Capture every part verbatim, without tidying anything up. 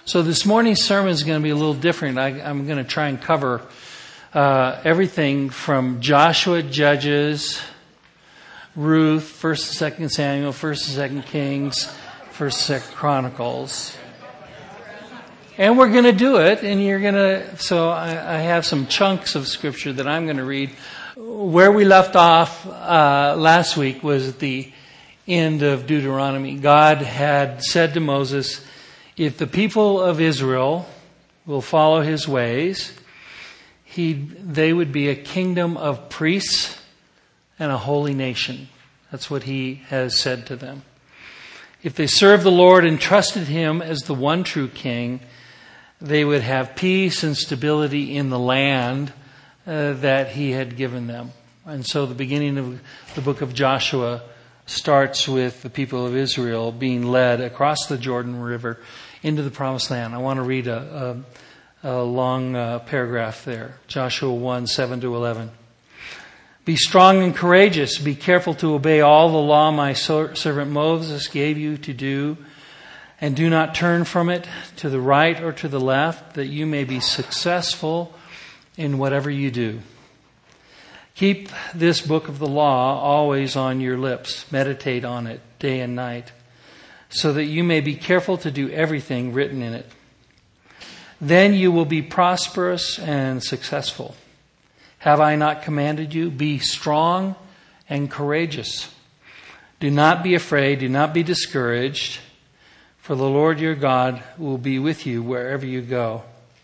So this morning's sermon is going to be a little different. I, I'm going to try and cover uh, everything from Joshua, Judges, Ruth, First and Second Samuel, First and Second Kings, First and Second Chronicles. And we're going to do it, and you're going to, so I, I have some chunks of scripture that I'm going to read. Where we left off uh, last week was at the end of Deuteronomy. God had said to Moses, if the people of Israel will follow his ways, he, they would be a kingdom of priests and a holy nation. That's what he has said to them. If they served the Lord and trusted him as the one true king, they would have peace and stability in the land uh, that he had given them. And so the beginning of the book of Joshua starts with the people of Israel being led across the Jordan River into the promised land. I want to read a, a, a long uh, paragraph there. Joshua one, seven to eleven. Be strong and courageous. Be careful to obey all the law my servant Moses gave you to do. And do not turn from it to the right or to the left, that you may be successful in whatever you do. Keep this book of the law always on your lips. Meditate on it day and night, so that you may be careful to do everything written in it. Then you will be prosperous and successful. Have I not commanded you? Be strong and courageous. Do not be afraid. Do not be discouraged. For the Lord your God will be with you wherever you go.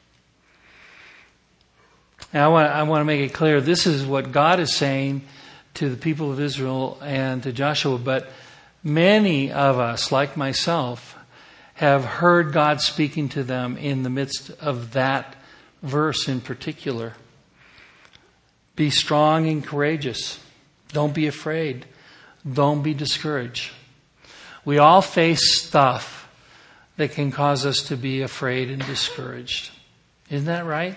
Now, I want, I want to make it clear, this is what God is saying to the people of Israel and to Joshua, but many of us, like myself, have heard God speaking to them in the midst of that verse in particular. Be strong and courageous. Don't be afraid. Don't be discouraged. We all face stuff that can cause us to be afraid and discouraged. Isn't that right?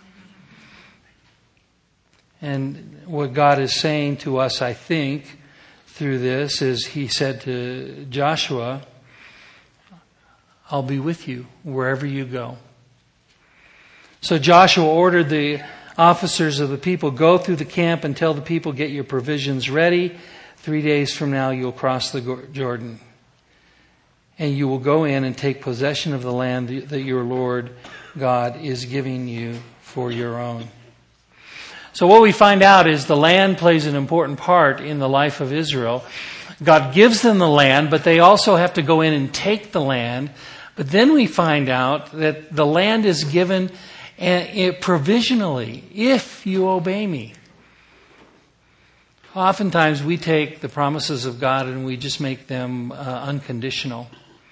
And what God is saying to us, I think, through this is he said to Joshua, I'll be with you wherever you go. So Joshua ordered the officers of the people, go through the camp and tell the people, get your provisions ready. Three days from now you'll cross the Jordan. And you will go in and take possession of the land that your Lord God is giving you for your own. So what we find out is the land plays an important part in the life of Israel. God gives them the land, but they also have to go in and take the land. But then we find out that the land is given provisionally, if you obey me. Oftentimes we take the promises of God and we just make them uh, unconditional.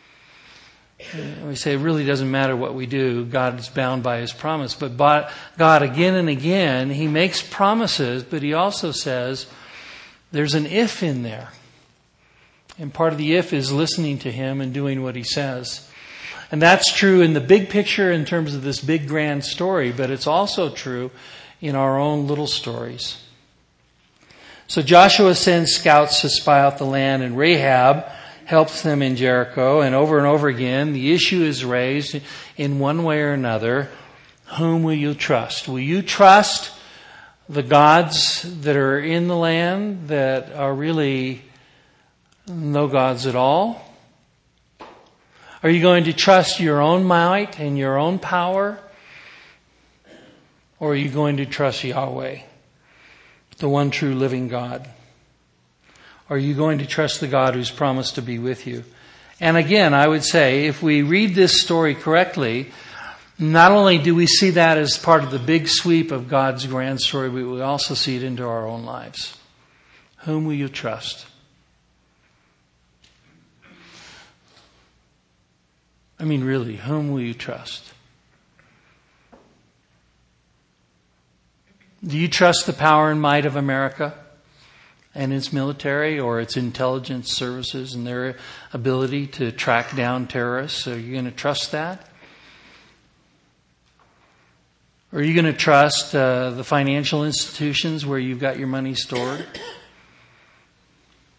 We say it really doesn't matter what we do. God is bound by his promise. But God, again and again, he makes promises, but he also says there's an if in there. And part of the if is listening to him and doing what he says. And that's true in the big picture in terms of this big grand story, but it's also true in our own little stories. So Joshua sends scouts to spy out the land, and Rahab helps them in Jericho, and over and over again, the issue is raised in one way or another. Whom will you trust? Will you trust the gods that are in the land that are really no gods at all? Are you going to trust your own might and your own power? Or are you going to trust Yahweh, the one true living God? Are you going to trust the God who's promised to be with you? And again, I would say, if we read this story correctly, not only do we see that as part of the big sweep of God's grand story, but we also see it into our own lives. Whom will you trust? I mean, really, whom will you trust? Do you trust the power and might of America and its military or its intelligence services and their ability to track down terrorists? Are you going to trust that? Or are you going to trust uh, the financial institutions where you've got your money stored?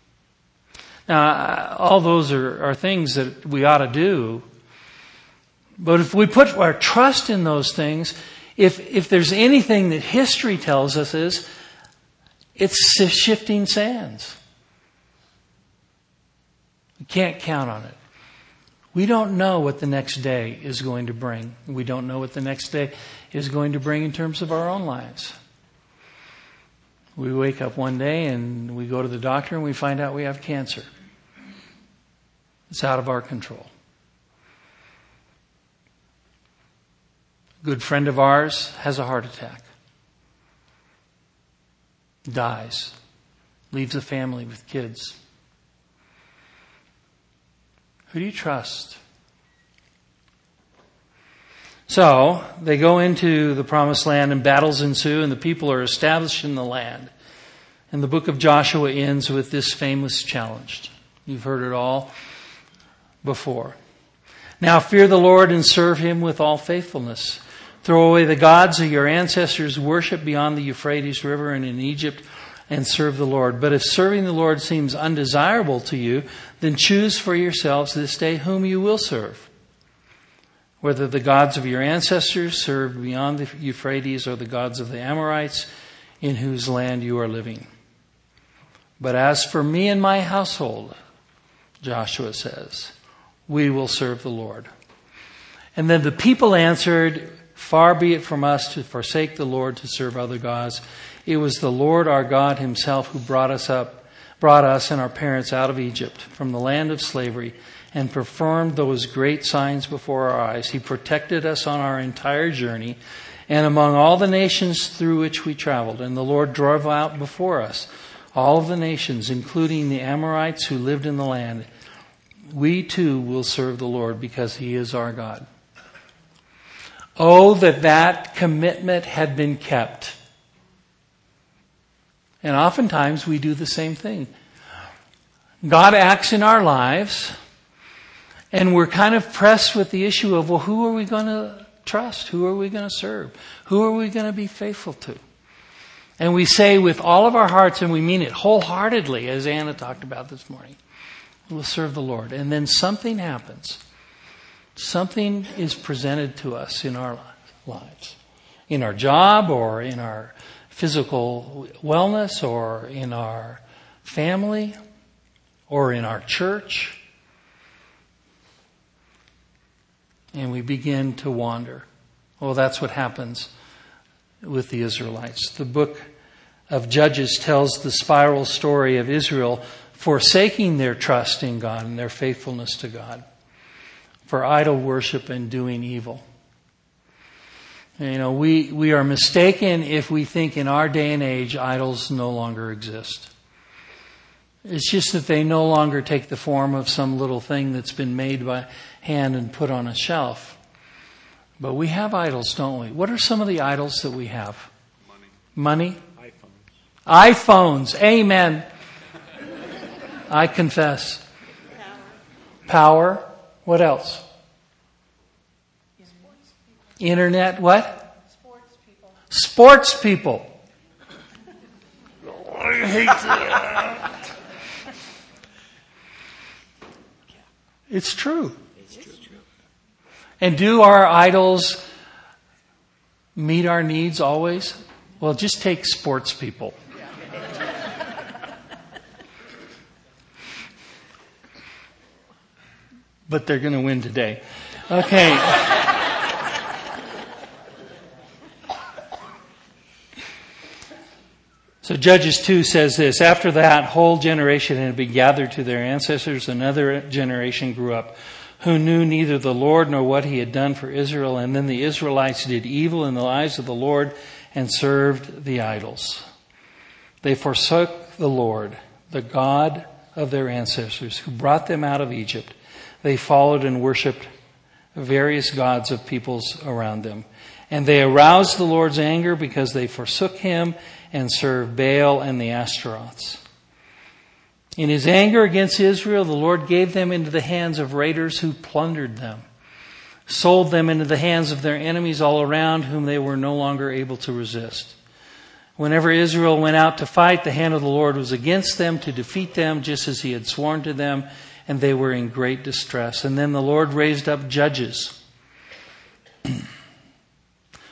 Now, all those are, are things that we ought to do. But if we put our trust in those things, if if there's anything that history tells us is, it's shifting sands. We can't count on it. We don't know what the next day is going to bring. We don't know what the next day is going to bring in terms of our own lives. We wake up one day and we go to the doctor and we find out we have cancer. It's out of our control. A good friend of ours has a heart attack. Dies. Leaves a family with kids. Who do you trust? So, they go into the promised land and battles ensue and the people are established in the land. And the book of Joshua ends with this famous challenge. You've heard it all before. Now fear the Lord and serve Him with all faithfulness. Throw away the gods of your ancestors' worship beyond the Euphrates River and in Egypt and serve the Lord. But if serving the Lord seems undesirable to you, then choose for yourselves this day whom you will serve. Whether the gods of your ancestors served beyond the Euphrates or the gods of the Amorites in whose land you are living. But as for me and my household, Joshua says, we will serve the Lord. And then the people answered, far be it from us to forsake the Lord to serve other gods. It was the Lord our God Himself who brought us up, brought us and our parents out of Egypt from the land of slavery and performed those great signs before our eyes. He protected us on our entire journey and among all the nations through which we traveled. And the Lord drove out before us all of the nations, including the Amorites who lived in the land. We too will serve the Lord because He is our God. Oh, that that commitment had been kept. And oftentimes we do the same thing. God acts in our lives, and we're kind of pressed with the issue of, well, who are we going to trust? Who are we going to serve? Who are we going to be faithful to? And we say with all of our hearts, and we mean it wholeheartedly, as Anna talked about this morning, we'll serve the Lord. And then something happens. Something is presented to us in our lives. In our job, or in our physical wellness, or in our family, or in our church. And we begin to wander. Well, that's what happens with the Israelites. The book of Judges tells the spiral story of Israel forsaking their trust in God and their faithfulness to God for idol worship and doing evil. You know, we, we are mistaken if we think in our day and age idols no longer exist. It's just that they no longer take the form of some little thing that's been made by hand and put on a shelf. But we have idols, don't we? What are some of the idols that we have? Money. Money? iPhones. iPhones. Amen. I confess. Power. Power. What else? Internet. What? Sports people. Sports people. I hate that. It's true. It's true. And do our idols meet our needs always? Well, just take sports people. But they're going to win today. Okay. So Judges two says this, after that whole generation had been gathered to their ancestors, another generation grew up who knew neither the Lord nor what He had done for Israel. And then the Israelites did evil in the eyes of the Lord and served the idols. They forsook the Lord, the God of their ancestors, who brought them out of Egypt. They followed and worshipped various gods of peoples around them. And they aroused the Lord's anger because they forsook Him and served Baal and the Ashtaroths. In His anger against Israel, the Lord gave them into the hands of raiders who plundered them, sold them into the hands of their enemies all around, whom they were no longer able to resist. Whenever Israel went out to fight, the hand of the Lord was against them to defeat them, just as He had sworn to them, and they were in great distress. And then the Lord raised up judges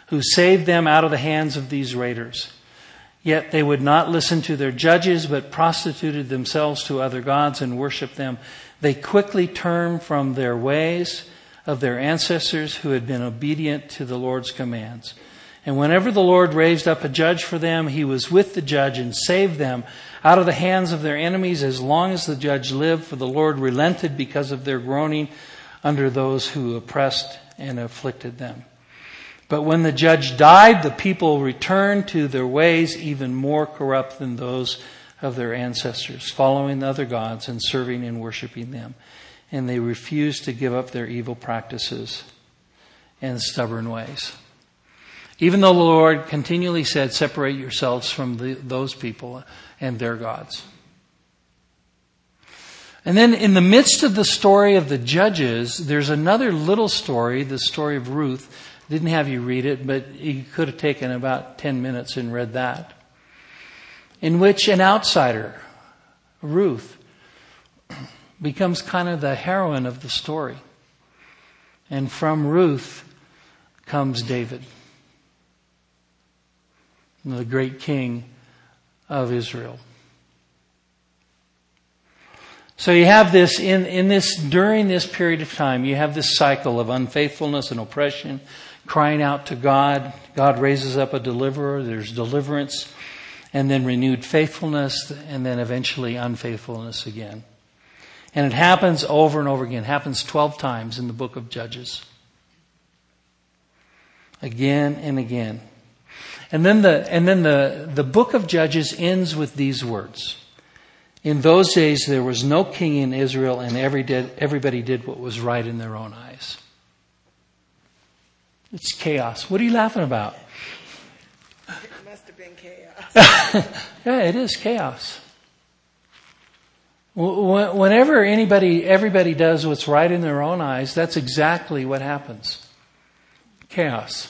who saved them out of the hands of these raiders. Yet they would not listen to their judges, but prostituted themselves to other gods and worshipped them. They quickly turned from their ways of their ancestors who had been obedient to the Lord's commands. And whenever the Lord raised up a judge for them, he was with the judge and saved them out of the hands of their enemies as long as the judge lived, for the Lord relented because of their groaning under those who oppressed and afflicted them. But when the judge died, the people returned to their ways even more corrupt than those of their ancestors, following the other gods and serving and worshiping them. And they refused to give up their evil practices and stubborn ways. Even though the Lord continually said, separate yourselves from the, those people and their gods. And then in the midst of the story of the judges, there's another little story, the story of Ruth. Didn't have you read it, but you could have taken about ten minutes and read that. In which an outsider, Ruth, becomes kind of the heroine of the story. And from Ruth comes David, the great king of Israel. So you have this, in, in this, during this period of time, you have this cycle of unfaithfulness and oppression, crying out to God. God raises up a deliverer. There's deliverance, and then renewed faithfulness, and then eventually unfaithfulness again. And it happens over and over again. It happens twelve times in the book of Judges. Again and again. And then the and then the, the book of Judges ends with these words. In those days there was no king in Israel, and every did, everybody did what was right in their own eyes. It's chaos. What are you laughing about? It must have been chaos. Yeah, it is chaos. Whenever anybody, everybody does what's right in their own eyes, that's exactly what happens. Chaos.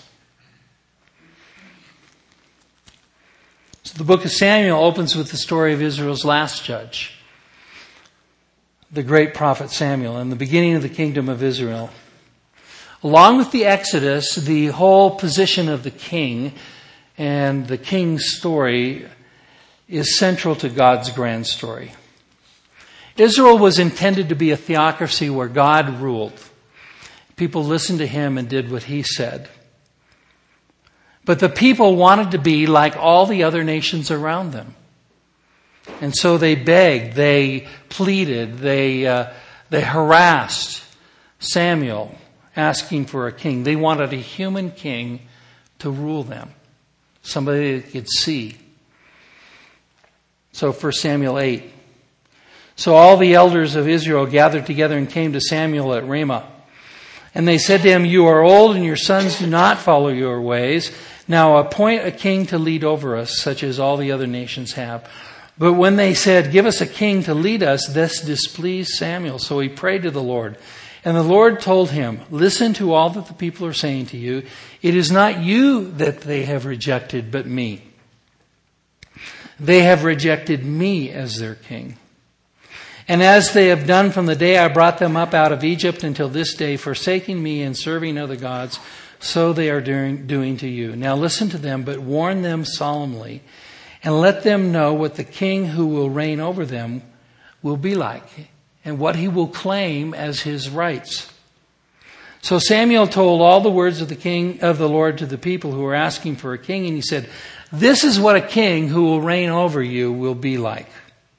So the book of Samuel opens with the story of Israel's last judge, the great prophet Samuel, and the beginning of the kingdom of Israel. Along with the Exodus, the whole position of the king and the king's story is central to God's grand story. Israel was intended to be a theocracy where God ruled. People listened to him and did what he said. But the people wanted to be like all the other nations around them. And so they begged, they pleaded, they uh, they harassed Samuel, asking for a king. They wanted a human king to rule them, somebody they could see. So First Samuel eight. So all the elders of Israel gathered together and came to Samuel at Ramah. And they said to him, you are old and your sons do not follow your ways. Now appoint a king to lead over us, such as all the other nations have. But when they said, give us a king to lead us, this displeased Samuel. So he prayed to the Lord. And the Lord told him, listen to all that the people are saying to you. It is not you that they have rejected, but me. They have rejected me as their king. And as they have done from the day I brought them up out of Egypt until this day, forsaking me and serving other gods, so they are doing, doing to you. Now listen to them, but warn them solemnly, and let them know what the king who will reign over them will be like, and what he will claim as his rights. So Samuel told all the words of the king of the Lord to the people who were asking for a king, and he said, this is what a king who will reign over you will be like.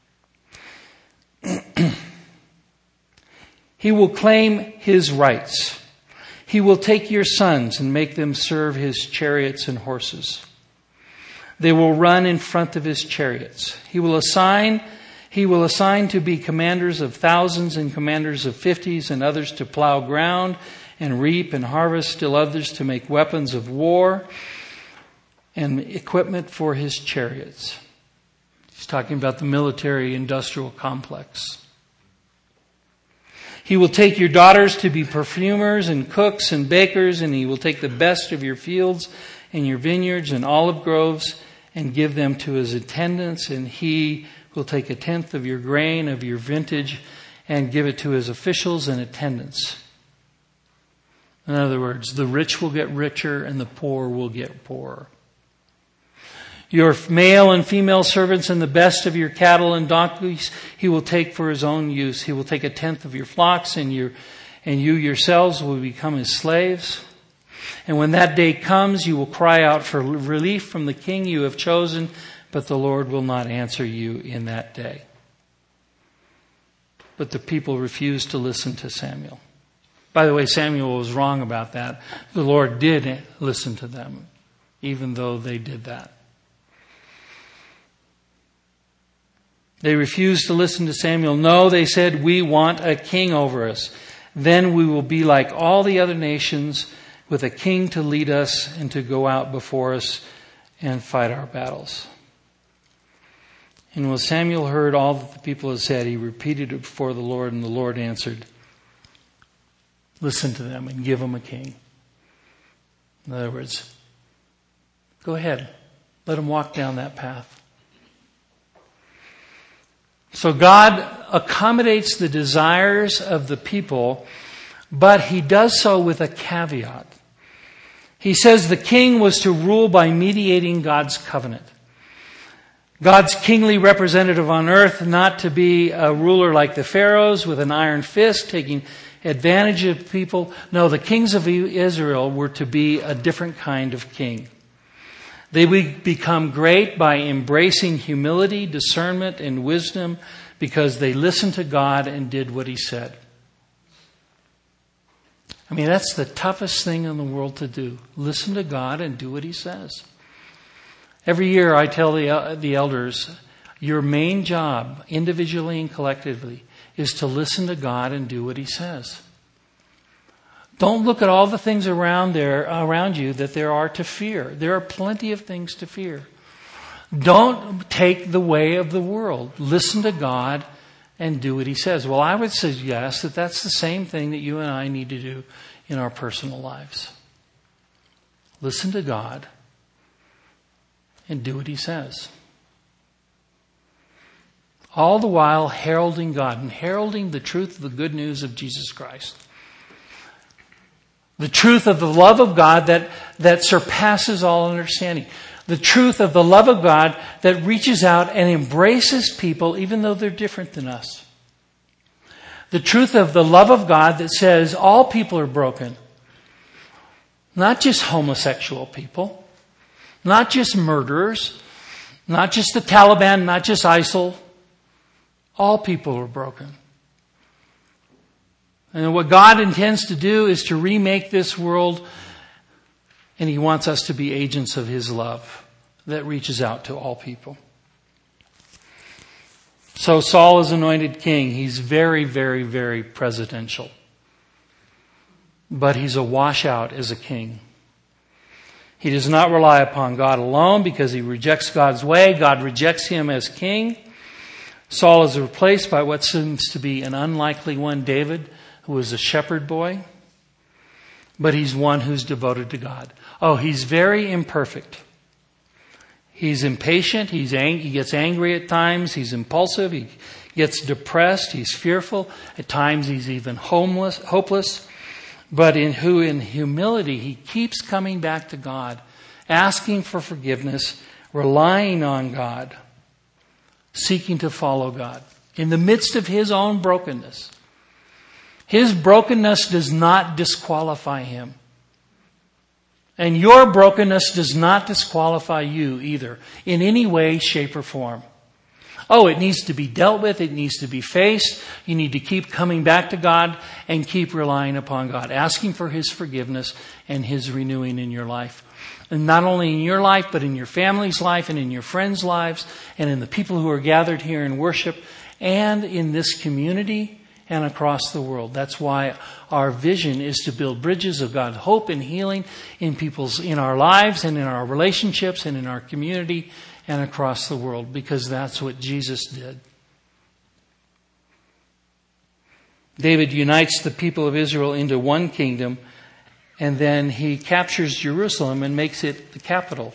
He will claim his rights. He will take your sons and make them serve his chariots and horses. They will run in front of his chariots. He will assign, he will assign to be commanders of thousands and commanders of fifties, and others to plow ground and reap and harvest, still others to make weapons of war and equipment for his chariots. He's talking about the military industrial complex. He will take your daughters to be perfumers and cooks and bakers, and he will take the best of your fields and your vineyards and olive groves and give them to his attendants, and he will take a tenth of your grain, of your vintage, and give it to his officials and attendants. In other words, the rich will get richer and the poor will get poorer. Your male and female servants and the best of your cattle and donkeys he will take for his own use. He will take a tenth of your flocks, and your and you yourselves will become his slaves. And when that day comes, you will cry out for relief from the king you have chosen, but the Lord will not answer you in that day. But the people refused to listen to Samuel. By the way, Samuel was wrong about that. The Lord did listen to them, even though they did that. They refused to listen to Samuel. No, they said, we want a king over us. Then we will be like all the other nations, with a king to lead us and to go out before us and fight our battles. And when Samuel heard all that the people had said, he repeated it before the Lord, and the Lord answered, listen to them and give them a king. In other words, go ahead. Let them walk down that path. So God accommodates the desires of the people, but he does so with a caveat. He says the king was to rule by mediating God's covenant. God's kingly representative on earth, not to be a ruler like the pharaohs with an iron fist taking advantage of people. No, the kings of Israel were to be a different kind of king. They would become great by embracing humility, discernment, and wisdom because they listened to God and did what he said. I mean, that's the toughest thing in the world to do. Listen to God and do what he says. Every year I tell the, the elders, your main job, individually and collectively, is to listen to God and do what he says. Don't look at all the things around there, around you that there are to fear. There are plenty of things to fear. Don't take the way of the world. Listen to God and do what he says. Well, I would suggest that that's the same thing that you and I need to do in our personal lives. Listen to God and do what he says. All the while heralding God and heralding the truth of the good news of Jesus Christ. The truth of the love of God that, that surpasses all understanding. The truth of the love of God that reaches out and embraces people even though they're different than us. The truth of the love of God that says all people are broken. Not just homosexual people. Not just murderers. Not just the Taliban. Not just ISIL. All people are broken. And what God intends to do is to remake this world, and he wants us to be agents of his love that reaches out to all people. So Saul is anointed king. He's very, very, very presidential. But he's a washout as a king. He does not rely upon God alone because he rejects God's way. God rejects him as king. Saul is replaced by what seems to be an unlikely one, David, who was a shepherd boy, but he's one who's devoted to God. Oh, he's very imperfect. He's impatient. He's ang- he gets angry at times. He's impulsive. He gets depressed. He's fearful. At times he's even homeless, hopeless. But in who in humility, he keeps coming back to God, asking for forgiveness, relying on God, seeking to follow God in the midst of his own brokenness. His brokenness does not disqualify him. And your brokenness does not disqualify you either, in any way, shape, or form. Oh, it needs to be dealt with. It needs to be faced. You need to keep coming back to God and keep relying upon God, asking for his forgiveness and his renewing in your life. And not only in your life, but in your family's life and in your friends' lives and in the people who are gathered here in worship and in this community and across the world. That's why our vision is to build bridges of God's hope and healing in people's, in our lives and in our relationships and in our community and across the world, because that's what Jesus did. David unites the people of Israel into one kingdom, and then he captures Jerusalem and makes it the capital.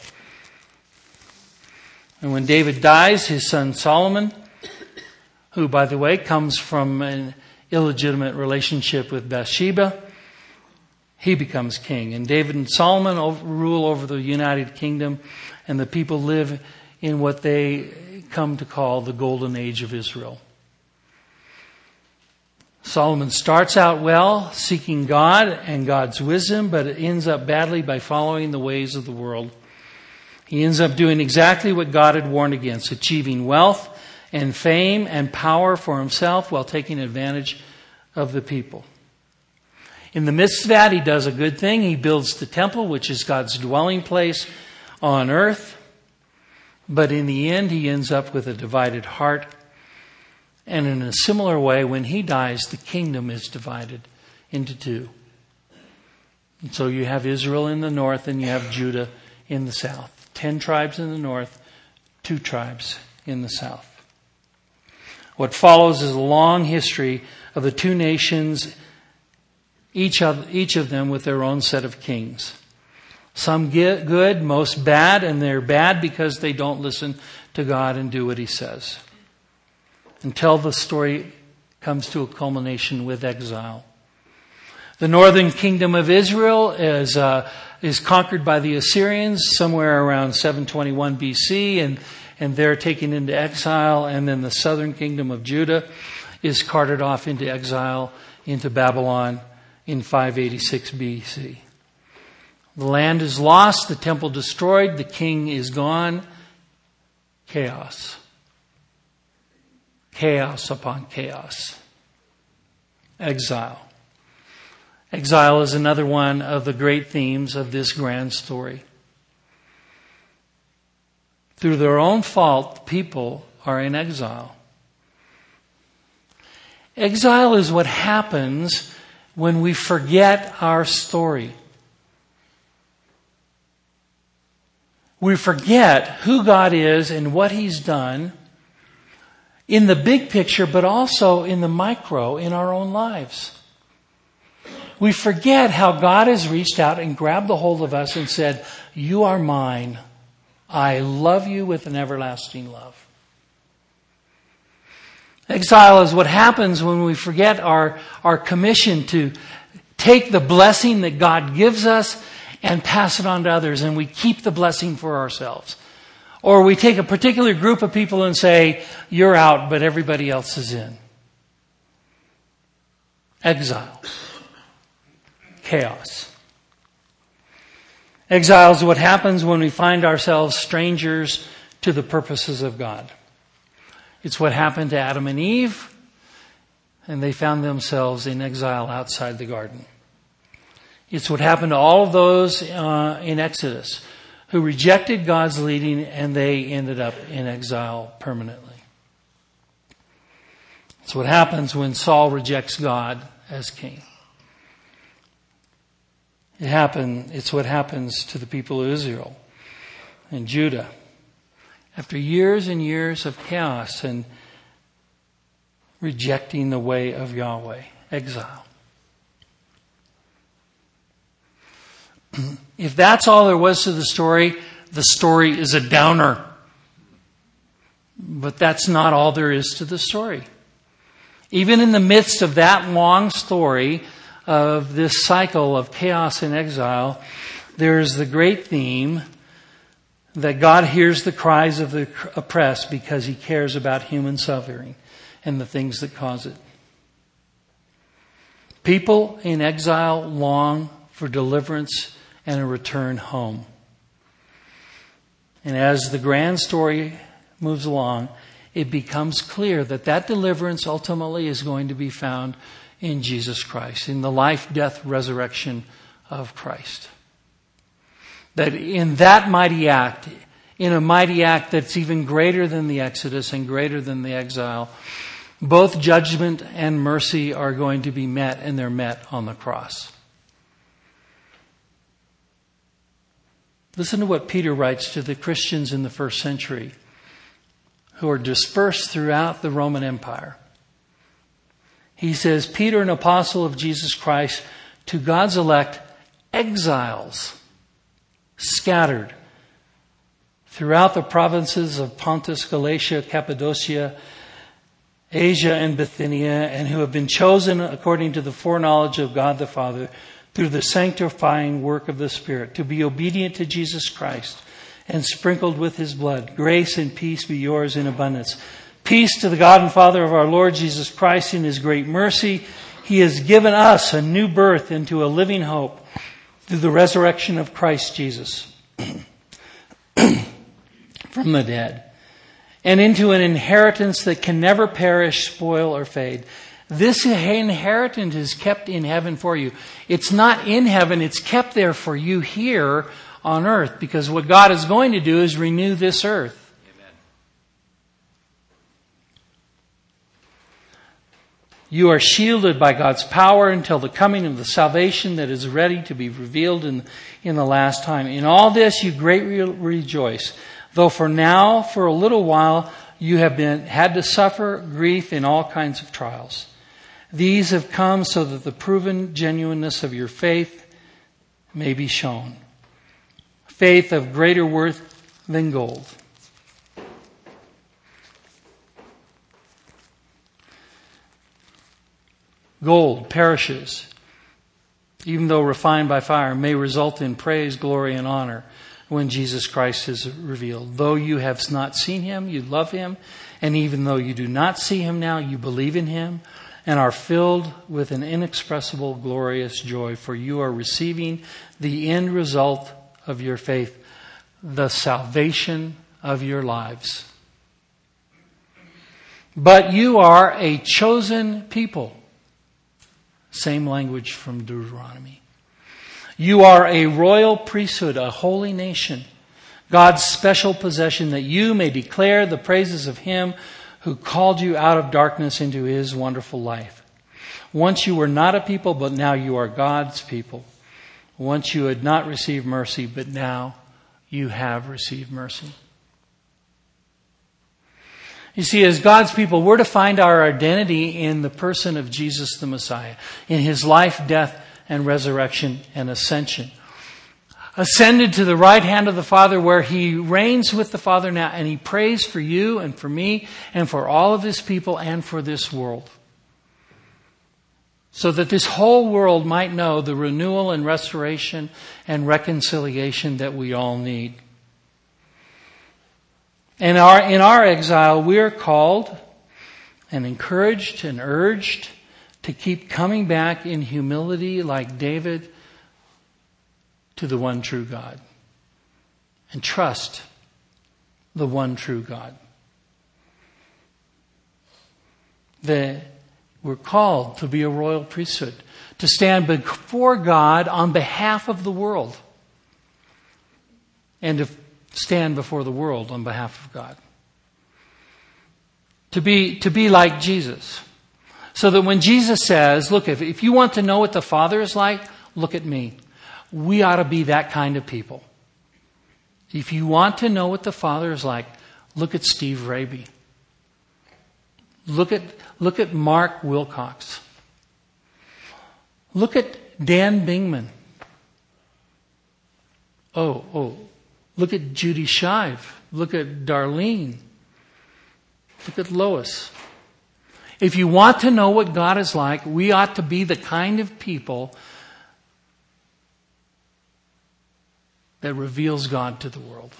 And when David dies, his son Solomon, who, by the way, comes from an illegitimate relationship with Bathsheba, he becomes king. And David and Solomon over, rule over the United Kingdom, and the people live in what they come to call the Golden Age of Israel. Solomon starts out well, seeking God and God's wisdom, but it ends up badly by following the ways of the world. He ends up doing exactly what God had warned against, achieving wealth and fame and power for himself while taking advantage of the people. In the midst of that, he does a good thing. He builds the temple, which is God's dwelling place on earth. But in the end, he ends up with a divided heart. And in a similar way, when he dies, the kingdom is divided into two. And so you have Israel in the north and you have Judah in the south. Ten tribes in the north, two tribes in the south. What follows is a long history of the two nations, each of, each of them with their own set of kings. Some good, most bad, and they're bad because they don't listen to God and do what he says. Until the story comes to a culmination with exile. The northern kingdom of Israel is uh, is conquered by the Assyrians somewhere around seven twenty-one B C, and, and they're taken into exile. And then the southern kingdom of Judah is carted off into exile into Babylon in five eighty-six B C. The land is lost, the temple destroyed, the king is gone. Chaos. Chaos upon chaos. Exile. Exile is another one of the great themes of this grand story. Through their own fault, people are in exile. Exile is what happens when we forget our story. We forget who God is and what he's done in the big picture, but also in the micro, in our own lives. We forget how God has reached out and grabbed the hold of us and said, "You are mine. I love you with an everlasting love." Exile is what happens when we forget our, our commission to take the blessing that God gives us and pass it on to others, and we keep the blessing for ourselves. Or we take a particular group of people and say, "You're out, but everybody else is in." Exile. Chaos. Exile is what happens when we find ourselves strangers to the purposes of God. It's what happened to Adam and Eve, and they found themselves in exile outside the garden. It's what happened to all of those uh, in Exodus who rejected God's leading, and they ended up in exile permanently. It's what happens when Saul rejects God as king. It happened, it's what happens to the people of Israel and Judah. After years and years of chaos and rejecting the way of Yahweh, exile. If that's all there was to the story, the story is a downer. But that's not all there is to the story. Even in the midst of that long story of this cycle of chaos and exile, there is the great theme that God hears the cries of the oppressed because he cares about human suffering and the things that cause it. People in exile long for deliverance and a return home. And as the grand story moves along, it becomes clear that that deliverance ultimately is going to be found in Jesus Christ, in the life, death, resurrection of Christ. That in that mighty act, in a mighty act that's even greater than the Exodus and greater than the exile, both judgment and mercy are going to be met, and they're met on the cross. Listen to what Peter writes to the Christians in the first century who are dispersed throughout the Roman Empire. He says, "Peter, an apostle of Jesus Christ, to God's elect exiles, scattered throughout the provinces of Pontus, Galatia, Cappadocia, Asia, and Bithynia, and who have been chosen according to the foreknowledge of God the Father through the sanctifying work of the Spirit, to be obedient to Jesus Christ and sprinkled with His blood. Grace and peace be yours in abundance. Peace to the God and Father of our Lord Jesus Christ. In His great mercy, He has given us a new birth into a living hope through the resurrection of Christ Jesus from the dead, and into an inheritance that can never perish, spoil, or fade. This inheritance is kept in heaven for you. It's not in heaven, it's kept there for you here on earth, because what God is going to do is renew this earth. Amen. You are shielded by God's power until the coming of the salvation that is ready to be revealed in, in the last time. In all this you greatly rejoice, though for now, for a little while, you have been had to suffer grief in all kinds of trials. These have come so that the proven genuineness of your faith may be shown. Faith of greater worth than gold. Gold perishes, even though refined by fire, may result in praise, glory, and honor when Jesus Christ is revealed. Though you have not seen Him, you love Him. And even though you do not see Him now, you believe in Him and are filled with an inexpressible, glorious joy. For you are receiving the end result of your faith, the salvation of your lives. But you are a chosen people. Same language from Deuteronomy. You are a royal priesthood, a holy nation, God's special possession, that you may declare the praises of Him who called you out of darkness into His wonderful light. Once you were not a people, but now you are God's people. Once you had not received mercy, but now you have received mercy. You see, as God's people, we're to find our identity in the person of Jesus the Messiah, in His life, death, and resurrection and ascension. Ascended to the right hand of the Father, where He reigns with the Father now, and He prays for you and for me and for all of His people and for this world, so that this whole world might know the renewal and restoration and reconciliation that we all need. And our, in our exile, we are called and encouraged and urged to keep coming back in humility like David to the one true God, and trust the one true God. The, we're called to be a royal priesthood, to stand before God on behalf of the world, and to stand before the world on behalf of God. To be, to be like Jesus. So that when Jesus says, look, if, if you want to know what the Father is like, look at me. We ought to be that kind of people. If you want to know what the Father is like, look at Steve Raby. Look at, look at Mark Wilcox. Look at Dan Bingman. Oh, oh. Look at Judy Shive. Look at Darlene. Look at Lois. If you want to know what God is like, we ought to be the kind of people that reveals God to the world.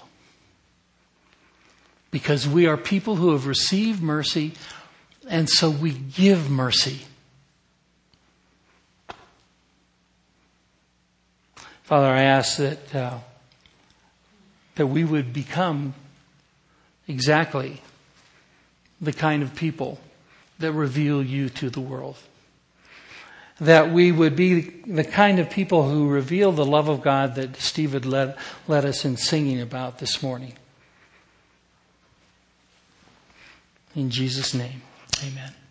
Because we are people who have received mercy, and so we give mercy. Father, I ask that uh, that we would become exactly the kind of people that reveal you to the world. That we would be the kind of people who reveal the love of God that Steve had led, led us in singing about this morning. In Jesus' name, amen.